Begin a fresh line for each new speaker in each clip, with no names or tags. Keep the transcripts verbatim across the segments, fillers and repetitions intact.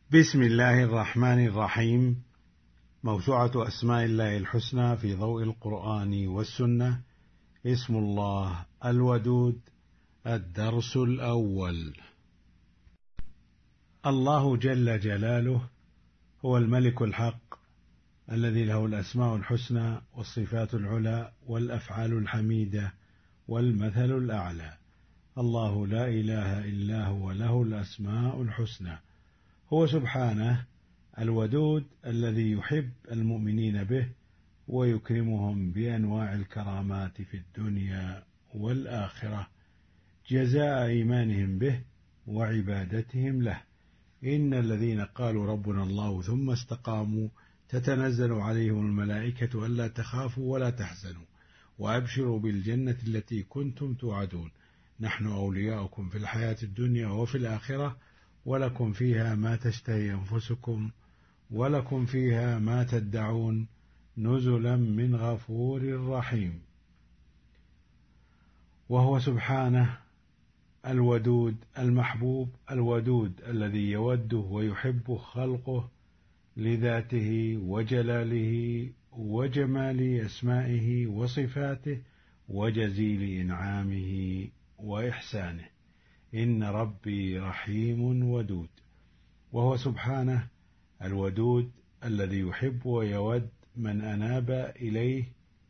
بسم الله الرحمن الرحيم. موسوعة أسماء الله الحسنى في ضوء القرآن والسنة. اسم الله الودود. الدرس الأول. الله جل جلاله هو الملك الحق الذي له الأسماء الحسنى والصفات العلى والأفعال الحميدة والمثل الأعلى. الله لا إله إلا هو له الأسماء الحسنى. هو سبحانه الودود الذي يحب المؤمنين به ويكرمهم بأنواع الكرامات في الدنيا والآخرة جزاء إيمانهم به وعبادتهم له. إن الذين قالوا ربنا الله ثم استقاموا تتنزل عليهم الملائكة ألا تخافوا ولا تحزنوا وأبشروا بالجنة التي كنتم توعدون نحن أولياؤكم في الحياة الدنيا وفي الآخرة ولكم فيها ما تشتهي أنفسكم ولكم فيها ما تدعون نزلا من غفور رحيم. وهو سبحانه الودود المحبوب الودود الذي يوده ويحب خلقه لذاته وجلاله وجمال أسمائه وصفاته وجزيل إنعامه وإحسانه. إن ربي رحيم ودود. وهو سبحانه الودود الذي يحب ويود من أناب إليه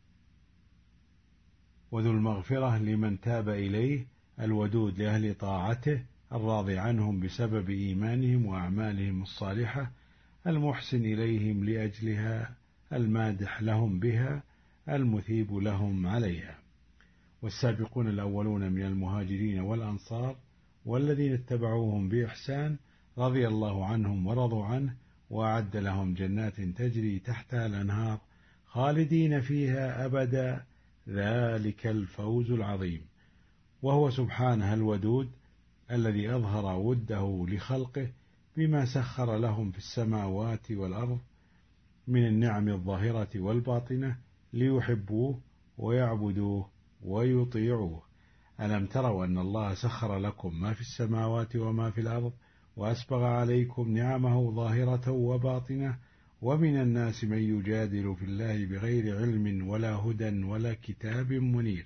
وذو المغفرة لمن تاب إليه. الودود لأهل طاعته الراضي عنهم بسبب إيمانهم وأعمالهم الصالحة المحسن إليهم لأجلها المادح لهم بها المثيب لهم عليها. والسابقون الأولون من المهاجرين والأنصار والذين اتبعوهم بإحسان رضي الله عنهم ورضوا عنه وأعد لهم جنات تجري تحتها الأنهار خالدين فيها أبدا ذلك الفوز العظيم. وهو سبحانه الودود الذي أظهر وده لخلقه بما سخر لهم في السماوات والأرض من النعم الظاهرة والباطنة ليحبوه ويعبدوه ويطيعوه. ألم تروا أن الله سخر لكم ما في السماوات وما في الأرض وأسبغ عليكم نعمه ظاهرة وباطنة ومن الناس من يجادل في الله بغير علم ولا هدى ولا كتاب منير.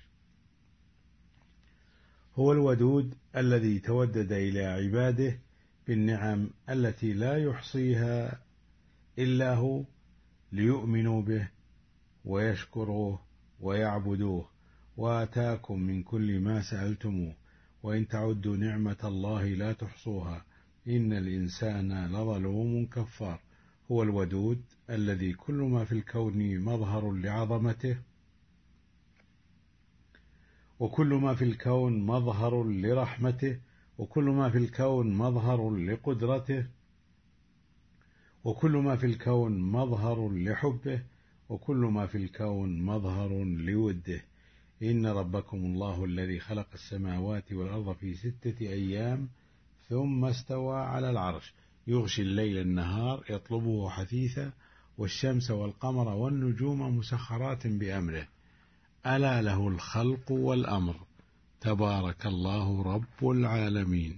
هو الودود الذي تودد إلى عباده بالنعم التي لا يحصيها إلا هو ليؤمنوا به ويشكروه ويعبدوه. وآتاكم من كل ما سألتموه وإن تعدوا نعمة الله لا تحصوها إن الإنسان لظلوم كفار. هو الودود الذي كل ما في الكون مظهر لعظمته وكل ما في الكون مظهر لرحمته وكل ما في الكون مظهر لقدرته وكل ما في الكون مظهر لحبه وكل ما في الكون مظهر لوده. إن ربكم الله الذي خلق السماوات والأرض في ستة أيام ثم استوى على العرش يغشي الليل النهار يطلبه حثيثا والشمس والقمر والنجوم مسخرات بأمره ألا له الخلق والأمر تبارك الله رب العالمين.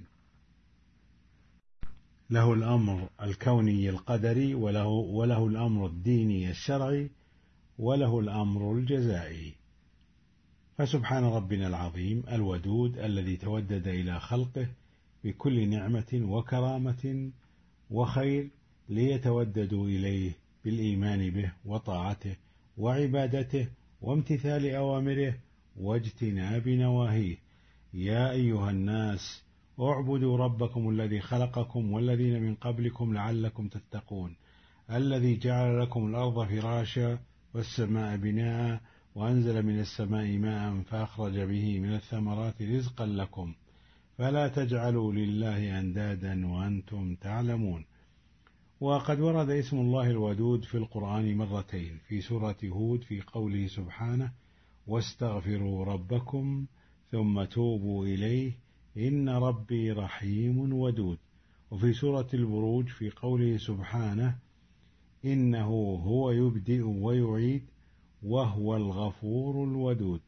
له الأمر الكوني القدري وله, وله الأمر الديني الشرعي وله الأمر الجزائي. فسبحان ربنا العظيم الودود الذي تودد إلى خلقه بكل نعمة وكرامة وخير ليتوددوا إليه بالإيمان به وطاعته وعبادته وامتثال أوامره واجتناب نواهيه. يا أيها الناس اعبدوا ربكم الذي خلقكم والذين من قبلكم لعلكم تتقون الذي جعل لكم الأرض فراشا والسماء بناء وأنزل من السماء ماء فأخرج به من الثمرات رزقا لكم فلا تجعلوا لله أندادا وأنتم تعلمون. وقد ورد اسم الله الودود في القرآن مرتين في سورة هود في قوله سبحانه واستغفروا ربكم ثم توبوا إليه إن ربي رحيم ودود. وفي سورة البروج في قوله سبحانه إنه هو يبدئ ويعيد وهو الغفور الودود.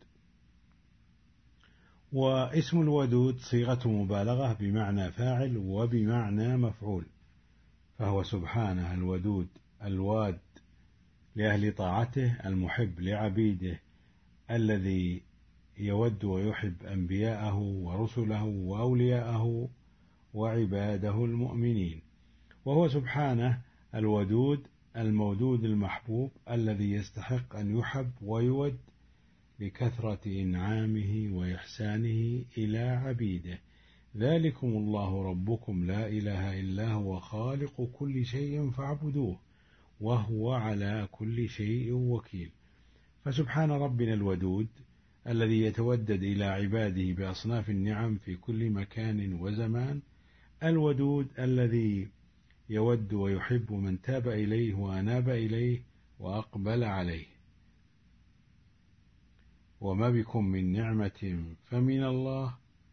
واسم الودود صيغة مبالغة بمعنى فاعل وبمعنى مفعول فهو سبحانه الودود الواد لأهل طاعته، المحب لعبيده، الذي يود ويحب أنبياءه ورسله وأولياءه وعباده المؤمنين. وهو سبحانه الودود المودود المحبوب الذي يستحق أن يحب ويود لكثرة إنعامه وإحسانه إلى عبيده. ذلكم الله ربكم لا إله إلا هو خالق كل شيء فاعبدوه وهو على كل شيء وكيل. فسبحان ربنا الودود الذي يتودد إلى عباده بأصناف النعم في كل مكان وزمان، الودود الذي يود ويحب من تاب إليه وأناب إليه وأقبل عليه. وما بكم من نعمة فمن الله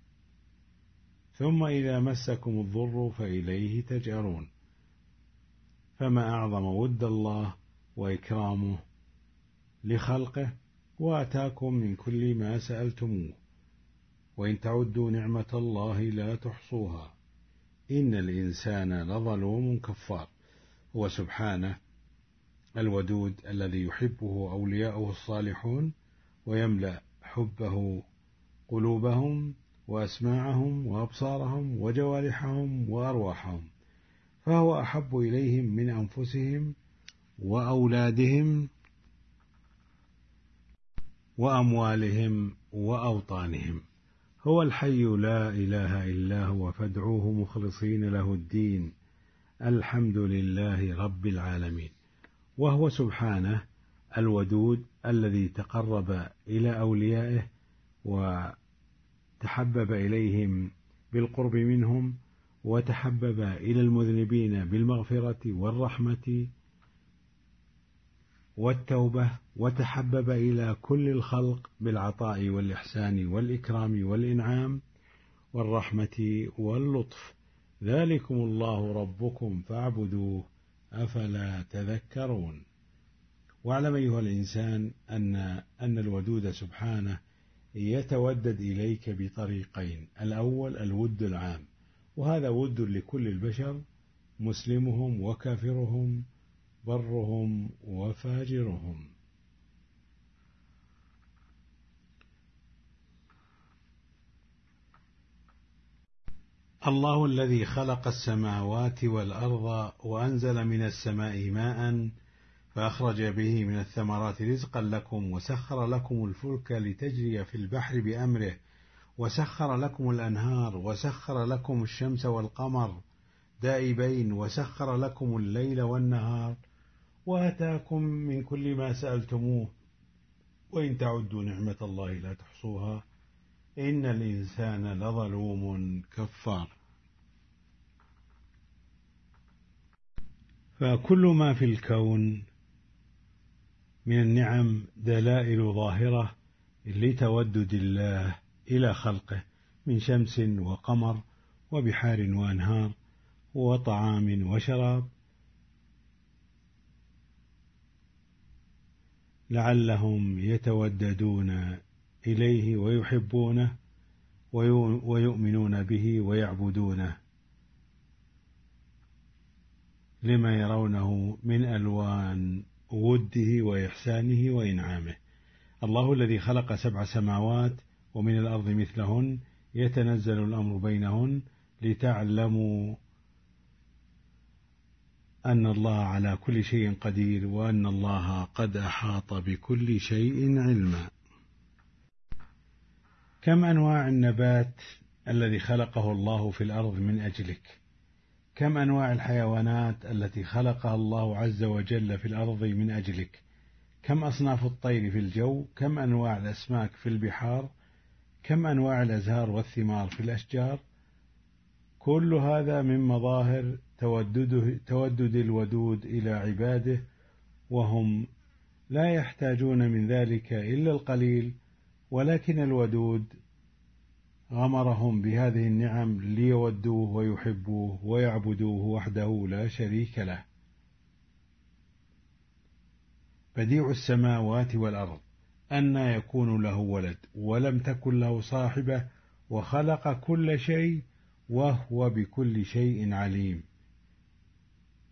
ثم إذا مسكم الضر فإليه تجأرون. فما أعظم ود الله وإكرامه لخلقه، وآتاكم من كل ما سألتموه، وإن تعدوا نعمة الله لا تحصوها، إن الإنسان لظلوم كفار. هو سبحانه الودود الذي يحبه أولياؤه الصالحون ويملأ حبه قلوبهم وأسماعهم وأبصارهم وجوارحهم وأرواحهم، فهو أحب إليهم من أنفسهم وأولادهم وأموالهم وأوطانهم. هو الحي لا إله إلا هو فادعوه مخلصين له الدين، الحمد لله رب العالمين. وهو سبحانه الودود الذي تقرب إلى أوليائه وتحبب إليهم بالقرب منهم، وتحبب إلى المذنبين بالمغفرة والرحمة والتوبة، وتحبب إلى كل الخلق بالعطاء والإحسان والإكرام والإنعام والرحمة واللطف. ذلكم الله ربكم فاعبدوه أفلا تذكرون. واعلم أيها الإنسان أن أن الودود سبحانه يتودد إليك بطريقين: الأول الود العام، وهذا ود لكل البشر، مسلمهم وكافرهم، برهم وفاجرهم. الله الذي خلق السماوات والأرض وأنزل من السماء ماء فأخرج به من الثمرات رزقا لكم، وسخر لكم الفلك لتجري في البحر بأمره، وسخر لكم الأنهار، وسخر لكم الشمس والقمر دائبين، وسخر لكم الليل والنهار، وآتاكم من كل ما سألتموه، وإن تعدوا نعمة الله لا تحصوها، إن الإنسان لظلوم كفار. فكل ما في الكون من النعم دلائل ظاهرة لتودد الله إلى خلقه، من شمس وقمر وبحار وأنهار وطعام وشراب، لعلهم يتوددون إليه ويحبونه ويؤمنون به ويعبدونه لما يرونه من ألوان وده وإحسانه وإنعامه. الله الذي خلق سبع سماوات ومن الأرض مثلهن يتنزل الأمر بينهن لتعلموا أن الله على كل شيء قدير، وأن الله قد أحاط بكل شيء علما. كم أنواع النبات الذي خلقه الله في الأرض من أجلك، كم أنواع الحيوانات التي خلقها الله عز وجل في الأرض من أجلك، كم أصناف الطير في الجو، كم أنواع الأسماك في البحار، كم أنواع الأزهار والثمار في الأشجار. كل هذا من مظاهر تودده تودد الودود إلى عباده، وهم لا يحتاجون من ذلك إلا القليل، ولكن الودود غمرهم بهذه النعم ليودوه ويحبوه ويعبدوه وحده لا شريك له. بديع السماوات والأرض، أنى يكون له ولد ولم تكن له صاحبة، وخلق كل شيء وهو بكل شيء عليم.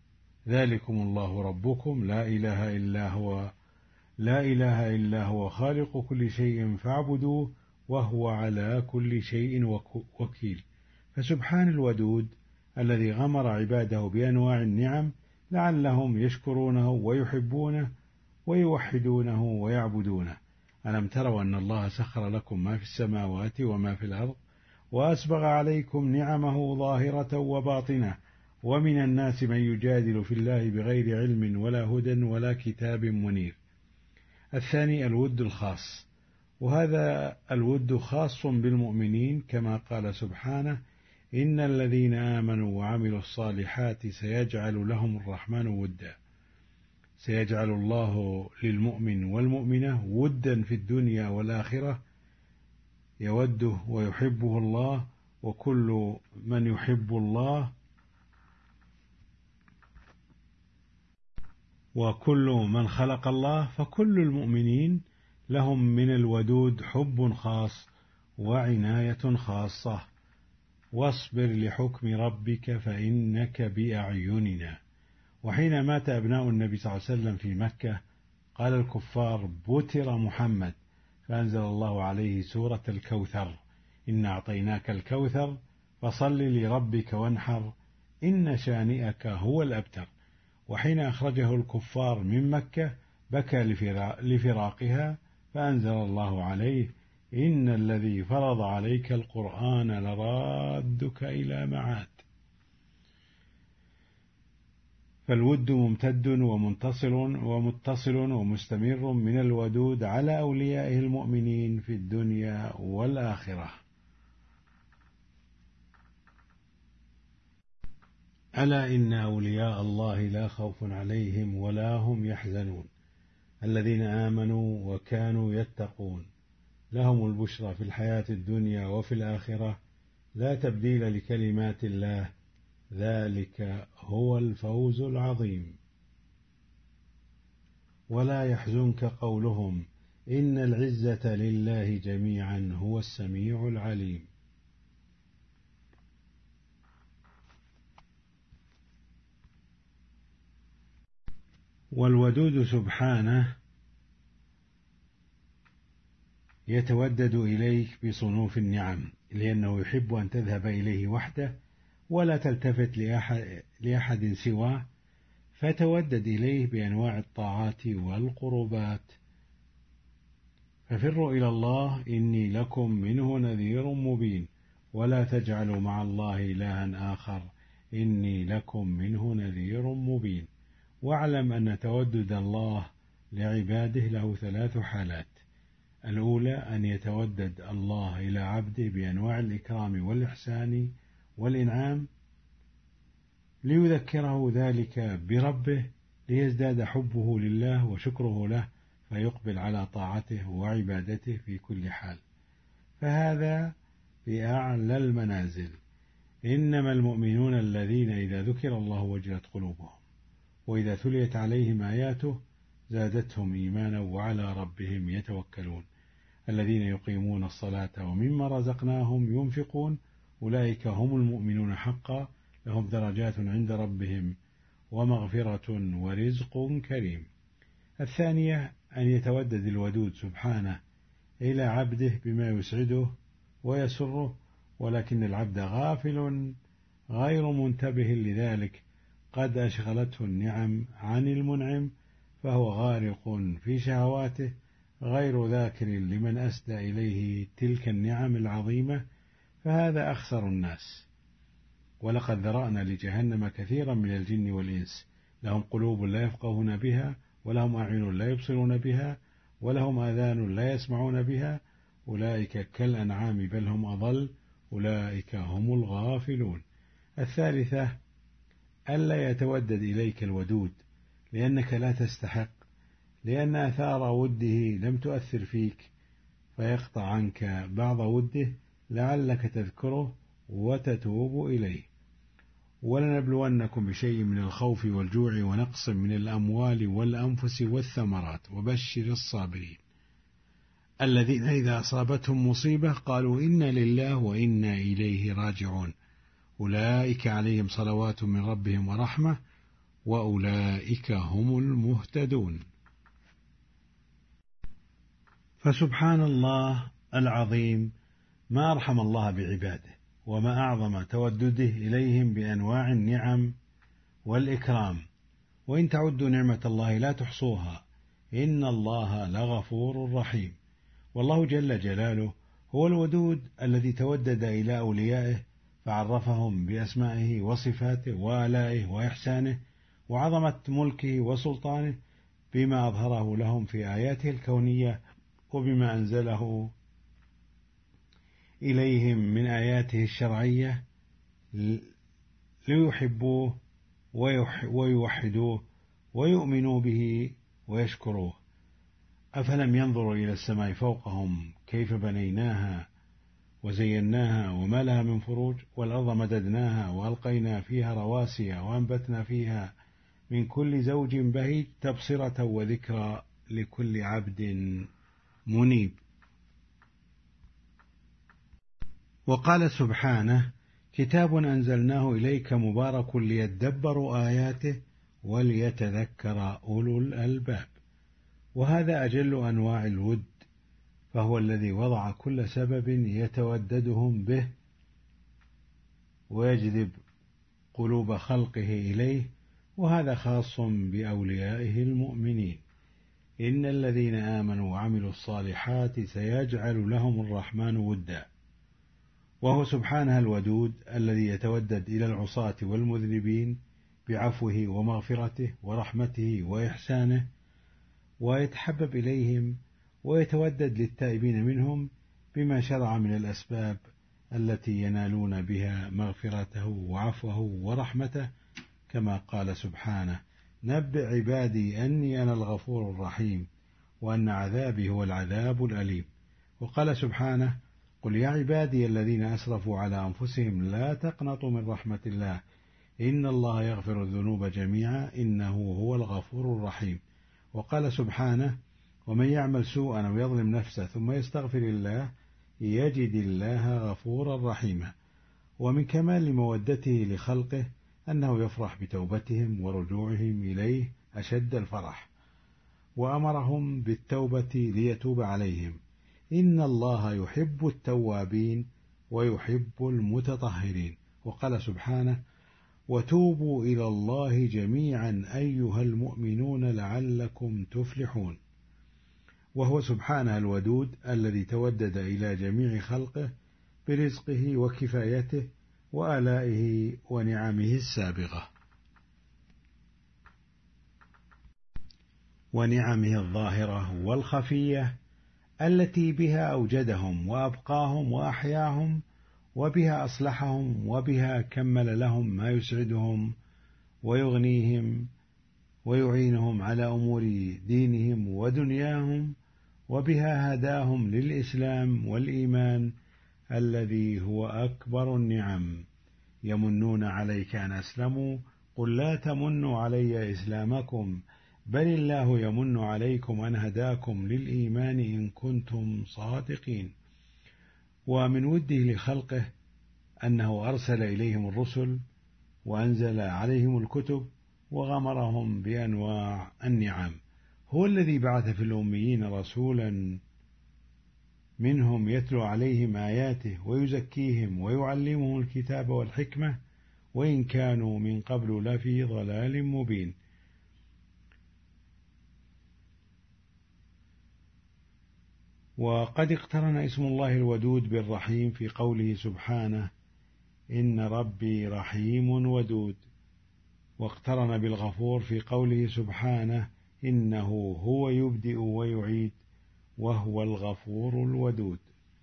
ذلكم الله ربكم لا إله إلا هو لا إله إلا هو خالق كل شيء فاعبدوه وهو على كل شيء وكيل. فسبحان الودود الذي غمر عباده بأنواع النعم لعلهم يشكرونه ويحبونه ويوحدونه ويعبدونه. ألم تروا أن الله سخر لكم ما في السماوات وما في الأرض وأسبغ عليكم نعمه ظاهرة وباطنة ومن الناس من يجادل في الله بغير علم ولا هدى ولا كتاب منير. الثاني الود الخاص، وهذا الود خاص بالمؤمنين كما قال سبحانه إن الذين آمنوا وعملوا الصالحات سيجعل لهم الرحمن ودا. سيجعل الله للمؤمن والمؤمنة ودا في الدنيا والآخرة يوده ويحبه الله، وكل من يحب الله وكل من خلق الله فكل المؤمنين لهم من الودود حب خاص وعناية خاصة. واصبر لحكم ربك فإنك بأعيننا. وحين مات أبناء النبي صلى الله عليه وسلم في مكة قال الكفار بتر محمد، فأنزل الله عليه سورة الكوثر إن أعطيناك الكوثر فصل لربك وانحر إن شانئك هو الأبتر. وحين أخرجه الكفار من مكة بكى لفراقها فأنزل الله عليه إن الذي فرض عليك القرآن لرادك إلى معاد. فالود ممتد ومنتصل ومتصل ومستمر من الودود على أوليائه المؤمنين في الدنيا والآخرة. ألا إن أولياء الله لا خوف عليهم ولا هم يحزنون الذين آمنوا وكانوا يتقون لهم البشرى في الحياة الدنيا وفي الآخرة لا تبديل لكلمات الله ذلك هو الفوز العظيم. ولا يحزنك قولهم إن العزة لله جميعا هو السميع العليم. والودود سبحانه يتودد إليك بصنوف النعم لأنه يحب أن تذهب إليه وحده ولا تلتفت لأحد, لأحد سواه، فتودد إليه بأنواع الطاعات والقربات. ففروا إلى الله إني لكم منه نذير مبين ولا تجعلوا مع الله إلها آخر إني لكم منه نذير مبين. واعلم أن تودد الله لعباده له ثلاث حالات: الأولى أن يتودد الله إلى عبده بأنواع الإكرام والإحسان والإنعام ليذكره ذلك بربه ليزداد حبه لله وشكره له فيقبل على طاعته وعبادته في كل حال، فهذا في أعلى المنازل. إنما المؤمنون الذين إذا ذكر الله وجلت قلوبهم وإذا تليت عليهم آياته زادتهم إيمانا وعلى ربهم يتوكلون الذين يقيمون الصلاة ومما رزقناهم ينفقون أولئك هم المؤمنون حقا لهم درجات عند ربهم ومغفرة ورزق كريم. الثانية أن يتودد الودود سبحانه إلى عبده بما يسعده ويسره، ولكن العبد غافل غير منتبه لذلك، قد أشغلته النعم عن المنعم فهو غارق في شهواته غير ذاكر لمن أسدى إليه تلك النعم العظيمة، فهذا أخسر الناس. ولقد ذرأنا لجهنم كثيرا من الجن والإنس لهم قلوب لا يفقهون بها ولهم أعين لا يبصرون بها ولهم آذان لا يسمعون بها أولئك كالأنعام بل هم أضل أولئك هم الغافلون. الثالثة ألا يتودد إليك الودود لأنك لا تستحق، لأن آثار وده لم تؤثر فيك فيقطع عنك بعض وده لعلك تذكره وتتوب إليه. ولنبلونكم بشيء من الخوف والجوع ونقص من الأموال والأنفس والثمرات وبشر الصابرين الذين إذا أصابتهم مصيبة قالوا إنا لله وإنا إليه راجعون أولئك عليهم صلوات من ربهم ورحمة وأولئك هم المهتدون. فسبحان الله العظيم، ما أرحم الله بعباده، وما أعظم تودده إليهم بأنواع النعم والإكرام، وإن تعدوا نعمة الله لا تحصوها، إن الله لغفور رحيم. والله جل جلاله هو الودود الذي تودد إلى أوليائه فعرفهم بأسمائه وصفاته وآلائه وإحسانه وعظمة ملكه وسلطانه بما أظهره لهم في آياته الكونية وبما أنزله إليهم من آياته الشرعية ليحبوه ويوحدوه ويؤمنوا به ويشكروه. أفلم ينظروا إلى السماء فوقهم كيف بنيناها وزيناها وما لها من فروج، والأرض مددناها وألقينا فيها رواسي وأنبتنا فيها من كل زوج بهيج تبصرة وذكرى لكل عبد منيب. وقال سبحانه: كتاب أنزلناه إليك مبارك ليدبروا آياته وليتذكر أولو الألباب. وهذا أجل أنواع الود، فهو الذي وضع كل سبب يتوددهم به ويجذب قلوب خلقه إليه، وهذا خاص بأوليائه المؤمنين. إن الذين آمنوا وعملوا الصالحات سيجعل لهم الرحمن ودا. وهو سبحانه الودود الذي يتودد إلى العصاة والمذنبين بعفوه ومغفرته ورحمته وإحسانه، ويتحبب إليهم ويتودد للتائبين منهم بما شرع من الأسباب التي ينالون بها مغفرته وعفوه ورحمته، كما قال سبحانه: نبئ عبادي أني أنا الغفور الرحيم وأن عذابي هو العذاب الأليم. وقال سبحانه: قل يا عبادي الذين أسرفوا على أنفسهم لا تقنطوا من رحمة الله إن الله يغفر الذنوب جميعا إنه هو الغفور الرحيم. وقال سبحانه: ومن يعمل سوءا أو يظلم نفسه ثم يستغفر الله يجد الله غفورا رحيما. ومن كمال مودته لخلقه أنه يفرح بتوبتهم ورجوعهم إليه أشد الفرح، وأمرهم بالتوبة ليتوب عليهم. إن الله يحب التوابين ويحب المتطهرين. وقال سبحانه: وتوبوا إلى الله جميعا أيها المؤمنون لعلكم تفلحون. وهو سبحانه الودود الذي تودد إلى جميع خلقه برزقه وكفايته وآلائه ونعمه السابغة ونعمه الظاهرة والخفية التي بها أوجدهم وأبقاهم وأحياهم، وبها أصلحهم، وبها كمل لهم ما يسعدهم ويغنيهم ويعينهم على أمور دينهم ودنياهم، وبها هداهم للإسلام والإيمان الذي هو أكبر النعم. يمنون عليك أن أسلموا قل لا تمنوا علي إسلامكم بل الله يمن عليكم أن هداكم للإيمان إن كنتم صادقين. ومن وده لخلقه أنه أرسل إليهم الرسل وأنزل عليهم الكتب وغمرهم بأنواع النعم. هو الذي بعث في الأميين رسولا منهم يتلو عليهم آياته ويزكيهم ويعلمهم الكتاب والحكمة وإن كانوا من قبل لفي ضلال مبين. وقد اقترن اسم الله الودود بالرحيم في قوله سبحانه: إن ربي رحيم ودود، واقترن بالغفور في قوله سبحانه: إنه هو يبدئ ويعيد وهو الغفور الودود.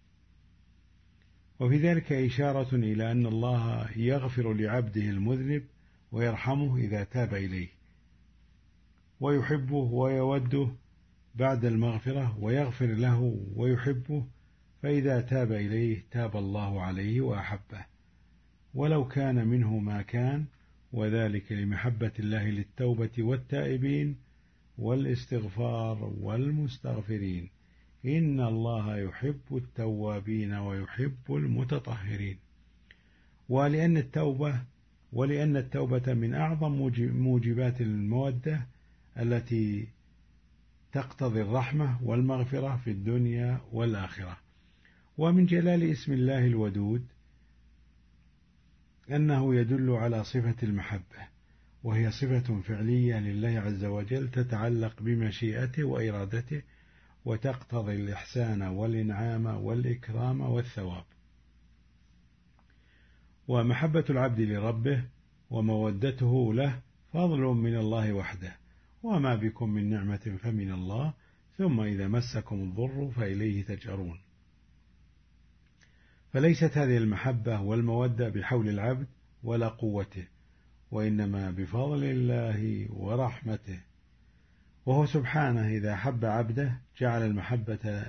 وفي ذلك إشارة إلى أن الله يغفر لعبده المذنب ويرحمه إذا تاب إليه، ويحبه ويوده بعد المغفرة، ويغفر له ويحبه، فإذا تاب إليه تاب الله عليه وأحبه ولو كان منه ما كان، وذلك لمحبة الله للتوبة والتائبين والاستغفار والمستغفرين. إن الله يحب التوابين ويحب المتطهرين. ولأن التوبة ولأن التوبة من أعظم موجبات المودة التي تقتضي الرحمة والمغفرة في الدنيا والآخرة. ومن جلال اسم الله الودود أنه يدل على صفة المحبة، وهي صفة فعلية لله عز وجل تتعلق بمشيئته وإرادته، وتقتضي الإحسان والإنعام والإكرام والثواب. ومحبة العبد لربه ومودته له فضل من الله وحده، وما بكم من نعمة فمن الله، ثم إذا مسكم الضر فإليه تجأرون. فليست هذه المحبة والمودة بحول العبد ولا قوته، وإنما بفضل الله ورحمته. وهو سبحانه إذا حب عبده جعل المحبة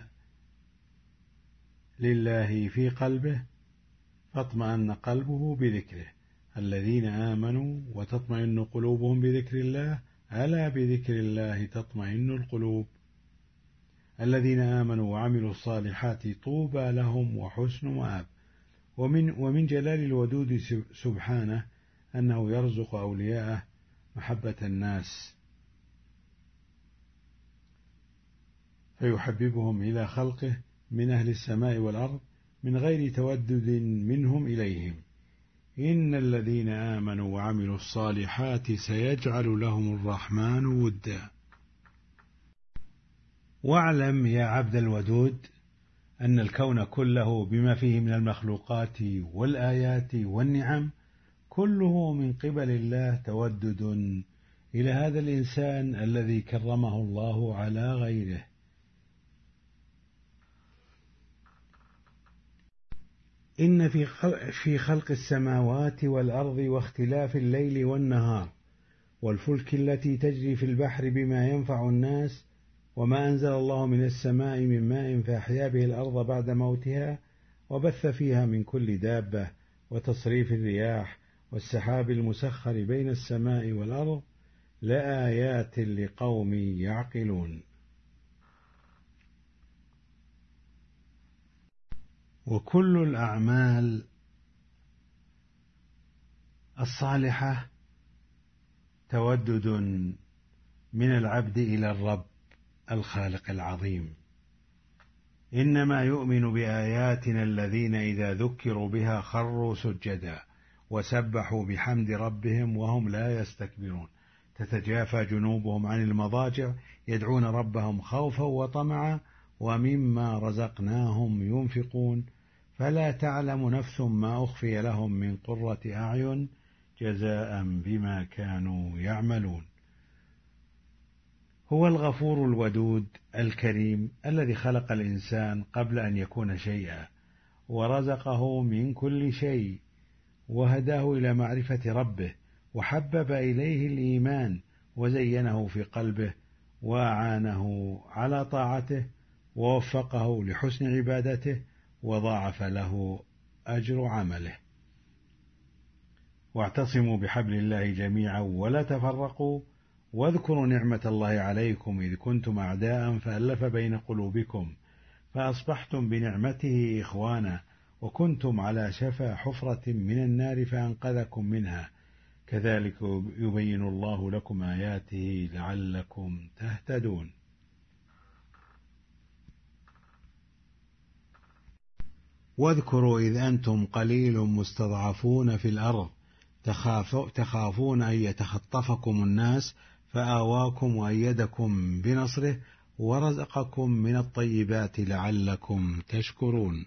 لله في قلبه فاطمأن قلبه بذكره. الذين آمنوا وتطمئن قلوبهم بذكر الله، ألا بذكر الله تطمئن القلوب. الذين آمنوا وعملوا الصالحات طوبى لهم وحسن مآب. ومن, ومن جلال الودود سبحانه أنه يرزق أولياءه محبة الناس، فيحببهم إلى خلقه من أهل السماء والأرض من غير تودد منهم إليهم. إن الذين آمنوا وعملوا الصالحات سيجعل لهم الرحمن ودا. واعلم يا عبد الودود أن الكون كله بما فيه من المخلوقات والآيات والنعم كله من قبل الله تودد إلى هذا الإنسان الذي كرمه الله على غيره. إن في خلق السماوات والأرض واختلاف الليل والنهار والفلك التي تجري في البحر بما ينفع الناس وما أنزل الله من السماء من ماء فأحيا به الأرض بعد موتها وبث فيها من كل دابة وتصريف الرياح والسحاب المسخر بين السماء والأرض لآيات لقوم يعقلون. وكل الأعمال الصالحة تودد من العبد إلى الرب الخالق العظيم. إنما يؤمن بآياتنا الذين إذا ذكروا بها خروا سجدا وسبحوا بحمد ربهم وهم لا يستكبرون. تتجافى جنوبهم عن المضاجع يدعون ربهم خوفا وطمعا ومما رزقناهم ينفقون فلا تعلم نفس ما أخفي لهم من قرة أعين جزاء بما كانوا يعملون. هو الغفور الودود الكريم الذي خلق الإنسان قبل أن يكون شيئا ورزقه من كل شيء وهداه إلى معرفة ربه وحبب إليه الإيمان وزينه في قلبه وأعانه على طاعته ووفقه لحسن عبادته وضاعف له أجر عمله. واعتصموا بحبل الله جميعا ولا تفرقوا واذكروا نعمة الله عليكم إذ كنتم أعداء فألف بين قلوبكم فأصبحتم بنعمته إخوانا وكنتم على شفا حفرة من النار فأنقذكم منها كذلك يبين الله لكم آياته لعلكم تهتدون. واذكروا إذ أنتم قليل مستضعفون في الأرض تخافون أن يتخطفكم الناس فآواكم وأيدكم بنصره ورزقكم من الطيبات لعلكم تشكرون.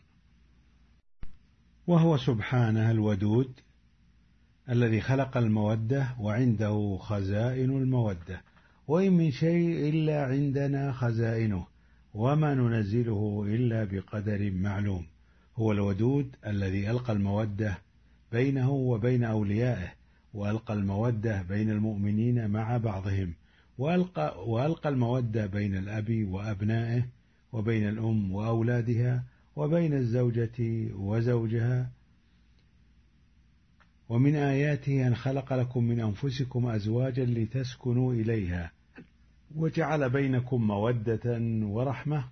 وهو سبحانه الودود الذي خلق المودة وعنده خزائن المودة وإن من شيء إلا عندنا خزائنه وما ننزله إلا بقدر معلوم. هو الودود الذي ألقى المودة بينه وبين أوليائه وألقى المودة بين المؤمنين مع بعضهم وألقى, وألقى المودة بين الأب وأبنائه وبين الأم وأولادها وبين الزوجة وزوجها. ومن آياته أن خلق لكم من أنفسكم أزواجا لتسكنوا إليها وجعل بينكم مودة ورحمة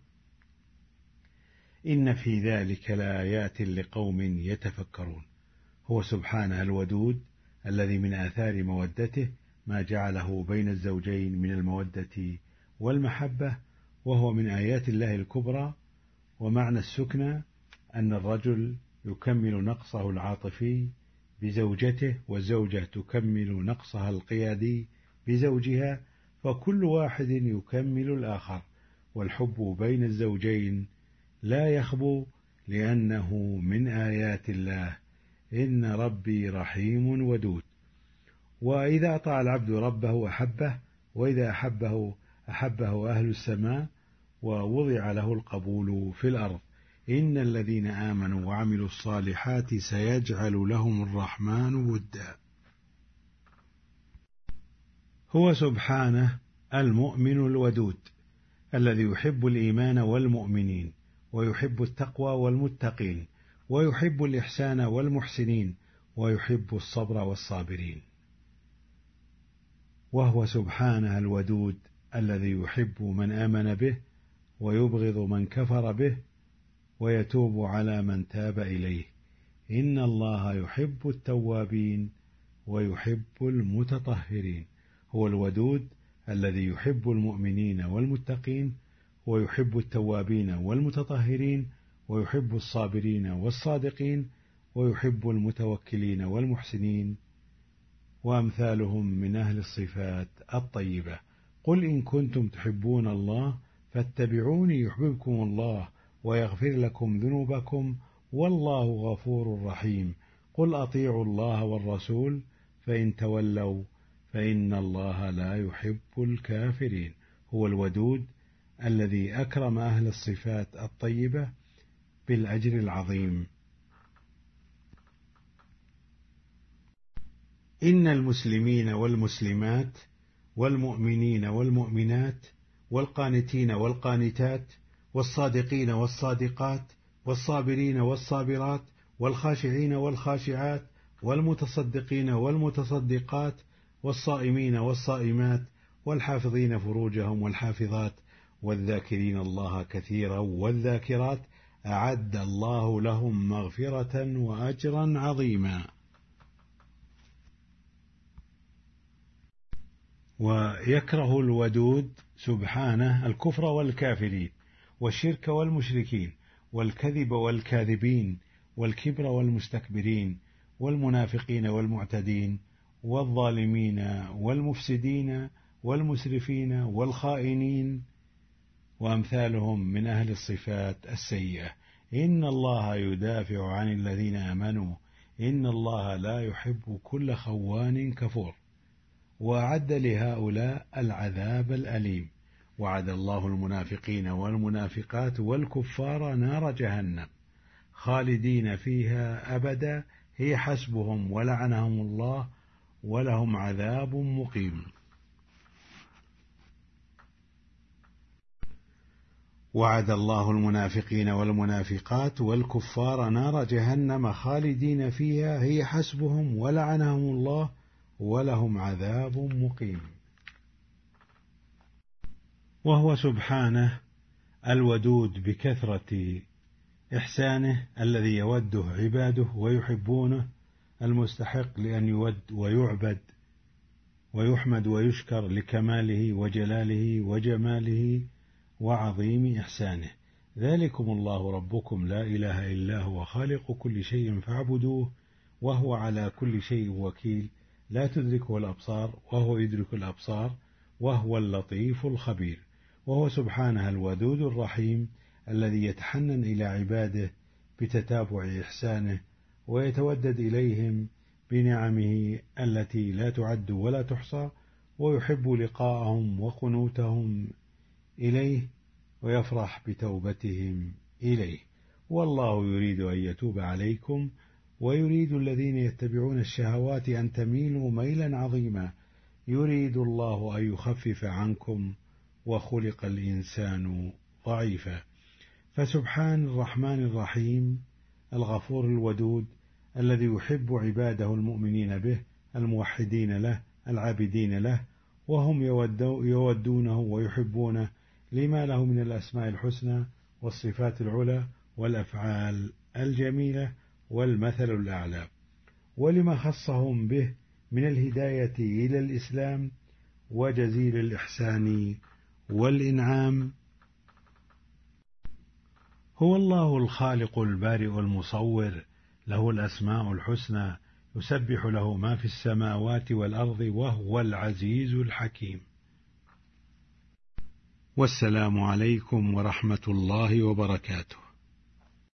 إن في ذلك لآيات لقوم يتفكرون. هو سبحانه الودود الذي من آثار مودته ما جعله بين الزوجين من المودة والمحبة، وهو من آيات الله الكبرى. ومعنى السكنى أن الرجل يكمل نقصه العاطفي بزوجته، والزوجة تكمل نقصها القيادي بزوجها، فكل واحد يكمل الآخر. والحب بين الزوجين لا يخبو، لأنه من آيات الله: إن ربي رحيم ودود. وإذا أطاع العبد ربه أحبه، وإذا أحبه أحبه أهل السماء، ووضع له القبول في الأرض. إن الذين آمنوا وعملوا الصالحات سيجعل لهم الرحمن ودا. هو سبحانه المؤمن الودود الذي يحب الإيمان والمؤمنين، ويحب التقوى والمتقين، ويحب الإحسان والمحسنين، ويحب الصبر والصابرين. وهو سبحانه الودود الذي يحب من آمن به، ويبغض من كفر به، ويتوب على من تاب إليه. إن الله يحب التوابين ويحب المتطهرين. هو الودود الذي يحب المؤمنين والمتقين، ويحب التوابين والمتطهرين، ويحب الصابرين والصادقين، ويحب المتوكلين والمحسنين، وأمثالهم من أهل الصفات الطيبة. قل إن كنتم تحبون الله فاتبعوني يحببكم الله ويغفر لكم ذنوبكم والله غفور رحيم. قل أطيعوا الله والرسول فإن تولوا فإن الله لا يحب الكافرين. هو الودود الذي أكرم أهل الصفات الطيبة بالأجر العظيم. إن المسلمين والمسلمات والمؤمنين والمؤمنات والقانتين والقانتات والصادقين والصادقات والصابرين والصابرات والخاشعين والخاشعات والمتصدقين والمتصدقات والصائمين والصائمات والحافظين فروجهم والحافظات والذاكرين الله كثيرا والذاكرات أعد الله لهم مغفرة وأجرا عظيما. ويكره الودود سبحانه الكفر والكافرين، والشرك والمشركين، والكذب والكاذبين، والكبر والمستكبرين، والمنافقين والمعتدين، والظالمين والمفسدين والمسرفين والخائنين، وأمثالهم من أهل الصفات السيئة. إن الله يدافع عن الذين آمنوا، إن الله لا يحب كل خوان كفور. وأعد لهؤلاء العذاب الأليم. وعد الله المنافقين والمنافقات والكفار نار جهنم خالدين فيها أبدا، هي حسبهم ولعنهم الله ولهم عذاب مقيم. وعد الله المنافقين والمنافقات والكفار نار جهنم خالدين فيها هي حسبهم ولعنهم الله ولهم عذاب مقيم. وهو سبحانه الودود بكثرة إحسانه الذي يوده عباده ويحبونه، المستحق لأن يود ويعبد ويحمد ويشكر لكماله وجلاله وجماله وعظيم إحسانه. ذلكم الله ربكم لا إله إلا هو خالق كل شيء فاعبدوه وهو على كل شيء وكيل، لا تدركه الأبصار وهو يدرك الأبصار وهو اللطيف الخبير. وهو سبحانه الودود الرحيم الذي يتحنن إلى عباده بتتابع إحسانه ويتودد إليهم بنعمه التي لا تعد ولا تحصى، ويحب لقاءهم وقنوتهم إليه ويفرح بتوبتهم إليه. والله يريد أن يتوب عليكم ويريد الذين يتبعون الشهوات أن تميلوا ميلا عظيما، يريد الله أن يخفف عنكم وخلق الإنسان ضعيفا. فسبحان الرحمن الرحيم الغفور الودود الذي يحب عباده المؤمنين به الموحدين له العابدين له، وهم يودونه ويحبونه لما له من الأسماء الحسنى والصفات العلى والأفعال الجميلة والمثل الأعلى، ولما خصهم به من الهداية إلى الإسلام وجزيل الإحسان والإنعام. هو الله الخالق البارئ المصور، له الأسماء الحسنى، يسبح له ما في السماوات والأرض، وهو العزيز الحكيم. والسلام عليكم ورحمة الله وبركاته.